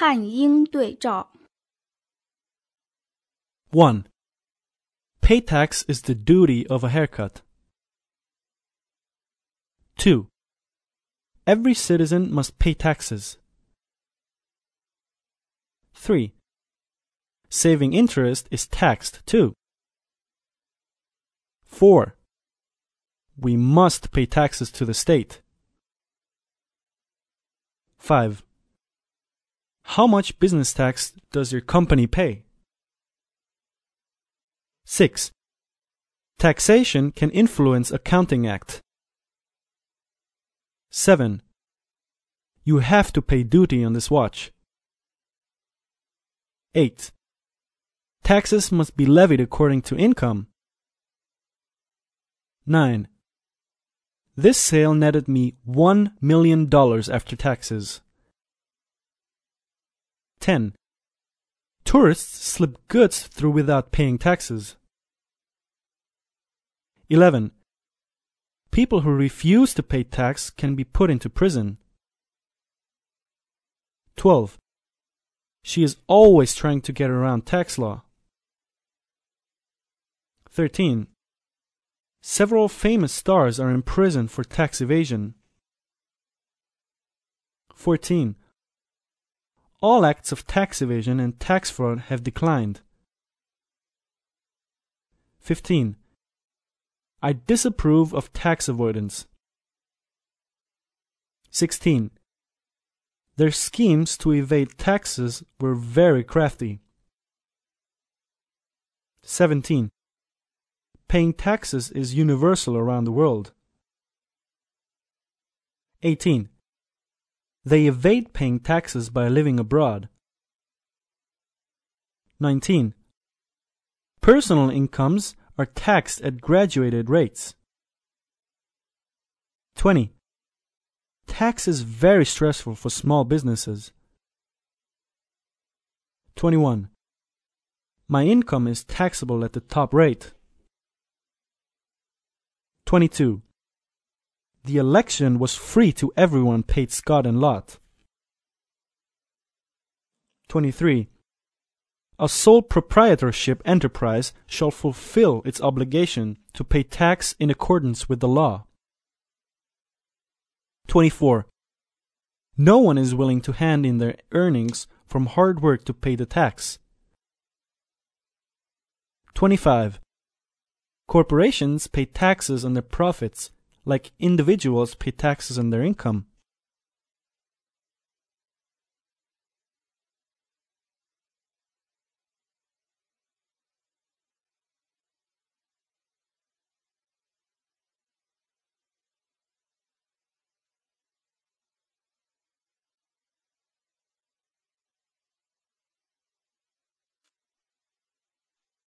汉英对照。 1. Pay tax is the duty of a haircut. 2. Every citizen must pay taxes. 3. Saving interest is taxed too. 4. We must pay taxes to the state. 5. How much business tax does your company pay? 6. Taxation can influence Accounting Act. 7. You have to pay duty on this watch. 8. Taxes must be levied according to income. 9. This sale netted me $1 million after taxes. 10. Tourists slip goods through without paying taxes. 11. People who refuse to pay tax can be put into prison. 12. She is always trying to get around tax law. 13. Several famous stars are in prison for tax evasion. 14. All acts of tax evasion and tax fraud have declined. 15. I disapprove of tax avoidance. 16. Their schemes to evade taxes were very crafty. 17. Paying taxes is universal around the world. 18. They evade paying taxes by living abroad. 19. Personal incomes are taxed at graduated rates. 20. Tax is very stressful for small businesses. 21. My income is taxable at the top rate. 22. The election was free to everyone paid scot and lot. 23. A sole proprietorship enterprise shall fulfill its obligation to pay tax in accordance with the law. 24. No one is willing to hand in their earnings from hard work to pay the tax. 25. Corporations pay taxes on their profits, like individuals pay taxes on their income.